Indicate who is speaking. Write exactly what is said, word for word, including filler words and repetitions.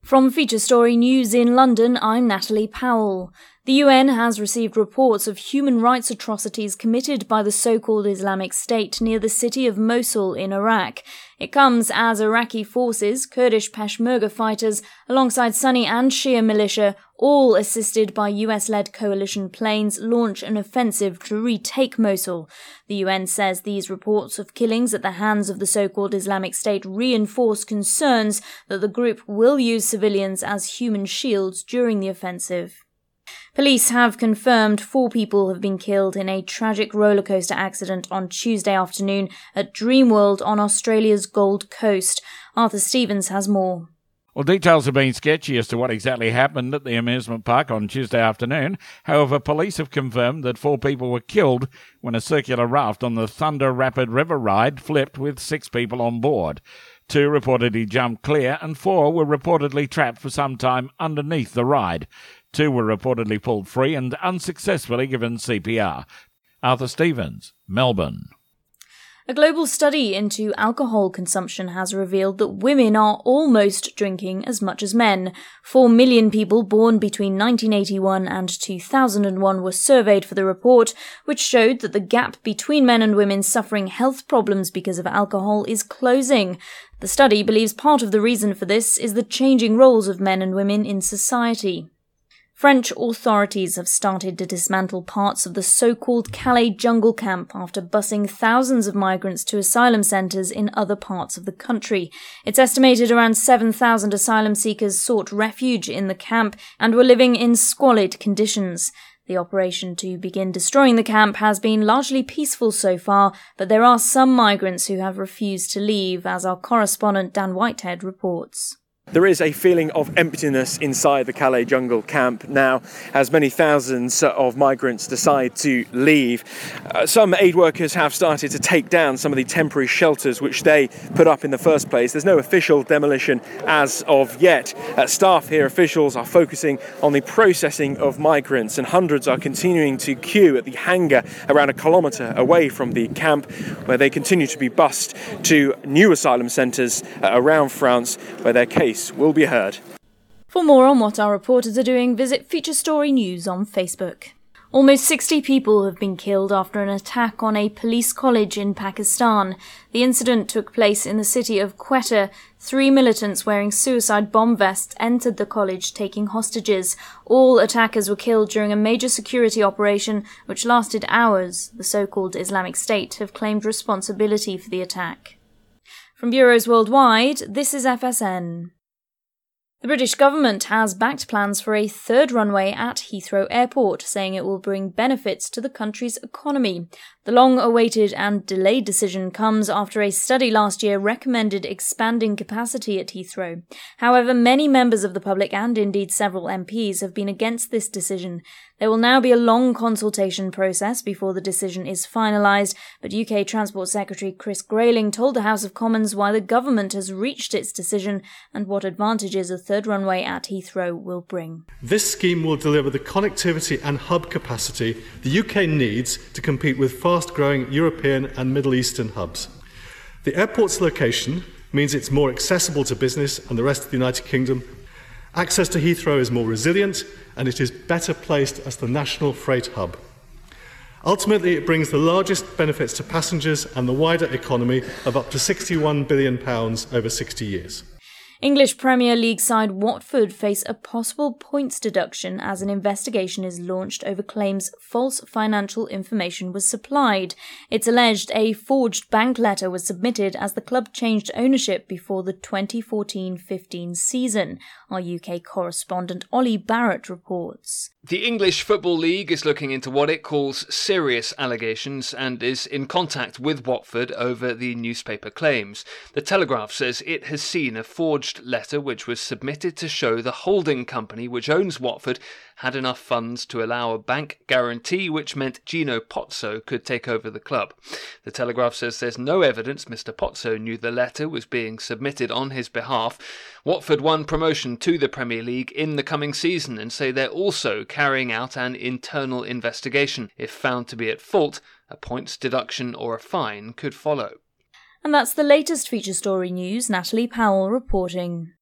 Speaker 1: From Feature Story News in London, I'm Natalie Powell. The U N has received reports of human rights atrocities committed by the so-called Islamic State near the city of Mosul in Iraq. It comes as Iraqi forces, Kurdish Peshmerga fighters, alongside Sunni and Shia militia, all assisted by U S-led coalition planes, launch an offensive to retake Mosul. The U N says these reports of killings at the hands of the so-called Islamic State reinforce concerns that the group will use civilians as human shields during the offensive. Police have confirmed four people have been killed in a tragic rollercoaster accident on Tuesday afternoon at Dreamworld on Australia's Gold Coast. Arthur Stevens has more.
Speaker 2: Well, details have been sketchy as to what exactly happened at the amusement park on Tuesday afternoon. However, police have confirmed that four people were killed when a circular raft on the Thunder Rapid River ride flipped with six people on board. Two reportedly jumped clear and four were reportedly trapped for some time underneath the ride. Two were reportedly pulled free and unsuccessfully given C P R. Arthur Stevens, Melbourne.
Speaker 1: A global study into alcohol consumption has revealed that women are almost drinking as much as men. Four million people born between nineteen eighty-one and two thousand one were surveyed for the report, which showed that the gap between men and women suffering health problems because of alcohol is closing. The study believes part of the reason for this is the changing roles of men and women in society. French authorities have started to dismantle parts of the so-called Calais jungle camp after busing thousands of migrants to asylum centres in other parts of the country. It's estimated around seven thousand asylum seekers sought refuge in the camp and were living in squalid conditions. The operation to begin destroying the camp has been largely peaceful so far, but there are some migrants who have refused to leave, as our correspondent Dan Whitehead reports.
Speaker 3: There is a feeling of emptiness inside the Calais jungle camp now, as many thousands of migrants decide to leave. Uh, some aid workers have started to take down some of the temporary shelters which they put up in the first place. There's no official demolition as of yet. Uh, staff here, officials, are focusing on the processing of migrants, and hundreds are continuing to queue at the hangar around a kilometre away from the camp, where they continue to be bussed to new asylum centres uh, around France, where their case will be heard.
Speaker 1: For more on what our reporters are doing, visit Feature Story News on Facebook. Almost sixty people have been killed after an attack on a police college in Pakistan. The incident took place in the city of Quetta. Three militants wearing suicide bomb vests entered the college taking hostages. All attackers were killed during a major security operation which lasted hours. The so-called Islamic State have claimed responsibility for the attack. From bureaus worldwide, this is F S N. The British government has backed plans for a third runway at Heathrow Airport, saying it will bring benefits to the country's economy. The long-awaited and delayed decision comes after a study last year recommended expanding capacity at Heathrow. However, many members of the public and indeed several M Ps have been against this decision. There will now be a long consultation process before the decision is finalised, but U K Transport Secretary Chris Grayling told the House of Commons why the government has reached its decision and what advantages a third runway at Heathrow will bring.
Speaker 4: This scheme will deliver the connectivity and hub capacity the U K needs to compete with fast-growing European and Middle Eastern hubs. The airport's location means it's more accessible to business and the rest of the United Kingdom. Access to Heathrow is more resilient, and it is better placed as the national freight hub. Ultimately, it brings the largest benefits to passengers and the wider economy of up to sixty-one billion pounds over sixty years.
Speaker 1: English Premier League side Watford face a possible points deduction as an investigation is launched over claims false financial information was supplied. It's alleged a forged bank letter was submitted as the club changed ownership before the twenty fourteen fifteen season. Our U K correspondent Ollie Barrett reports.
Speaker 5: The English Football League is looking into what it calls serious allegations and is in contact with Watford over the newspaper claims. The Telegraph says it has seen a forged letter which was submitted to show the holding company which owns Watford had enough funds to allow a bank guarantee which meant Gino Pozzo could take over the club. The Telegraph says there's no evidence Mister Pozzo knew the letter was being submitted on his behalf. Watford won promotion to the Premier League in the coming season and say they're also carrying out an internal investigation. If found to be at fault, a points deduction or a fine could follow.
Speaker 1: And that's the latest Feature Story news. Natalie Powell reporting.